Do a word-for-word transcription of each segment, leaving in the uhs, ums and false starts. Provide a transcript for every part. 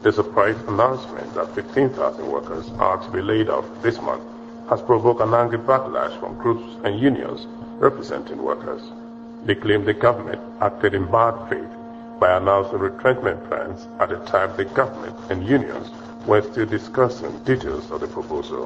The surprise announcement that fifteen thousand workers are to be laid off this month has provoked an angry backlash from groups and unions representing workers. They claim the government acted in bad faith by announcing retrenchment plans at the time the government and unions were still discussing details of the proposal.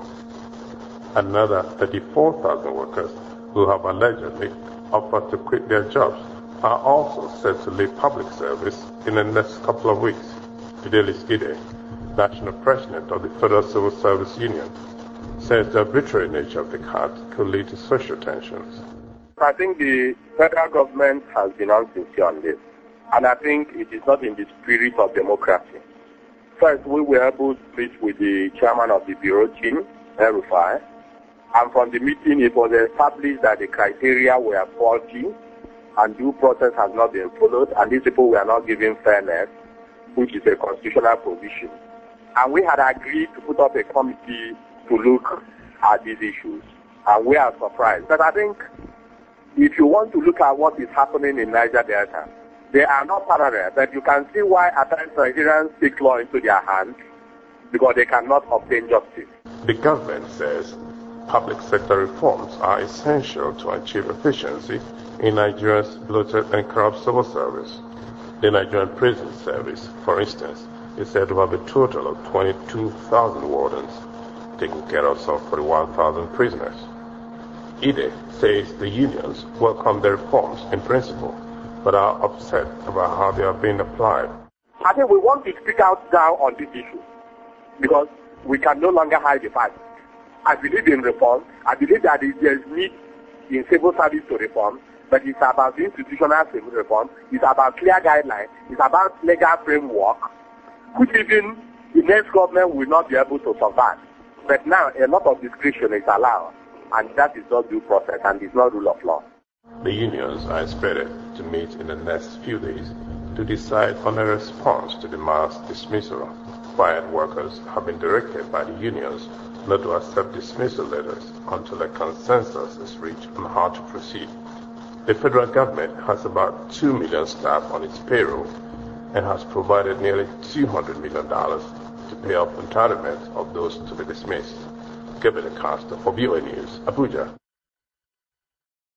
Another thirty-four thousand workers who have allegedly offered to quit their jobs are also set to leave public service in the next couple of weeks. Fidelis Ide, national president of the Federal Civil Service Union, says the arbitrary nature of the cut could lead to social tensions. I think the federal government has been unsincere on this, and I think it is not in the spirit of democracy. First, we were able to meet with the chairman of the bureau, Chin El-Rufai, and from the meeting it was established that the criteria were faulty and due process has not been followed, and these people were not given fairness, which is a constitutional provision. And we had agreed to put up a committee to look at these issues, and we are surprised. But I think if you want to look at what is happening in Niger Delta, they are not parallel, but you can see why at times Nigerians take law into their hands, because they cannot obtain justice. The government says public sector reforms are essential to achieve efficiency in Nigeria's bloated and corrupt civil service. The Nigerian prison service, for instance, is said to have a total of twenty-two thousand wardens, taking care of some forty-one thousand prisoners. Ide says the unions welcome the reforms in principle, but are upset about how they are being applied. I think we want to speak out now on this issue, because we can no longer hide the fact. I believe in reform. I believe that there is need in civil service to reform, but it's about institutional civil reform. It's about clear guidelines. It's about legal framework, which even the next government will not be able to survive. But now a lot of discretion is allowed, and that is not due process and is not rule of law. The unions are expected to meet in the next few days to decide on a response to the mass dismissal. Fired workers have been directed by the unions not to accept dismissal letters until a consensus is reached on how to proceed. The federal government has about two million staff on its payroll and has provided nearly two hundred million dollars to pay off entitlement of those to be dismissed. Kevin Acosta for V O A News, Abuja.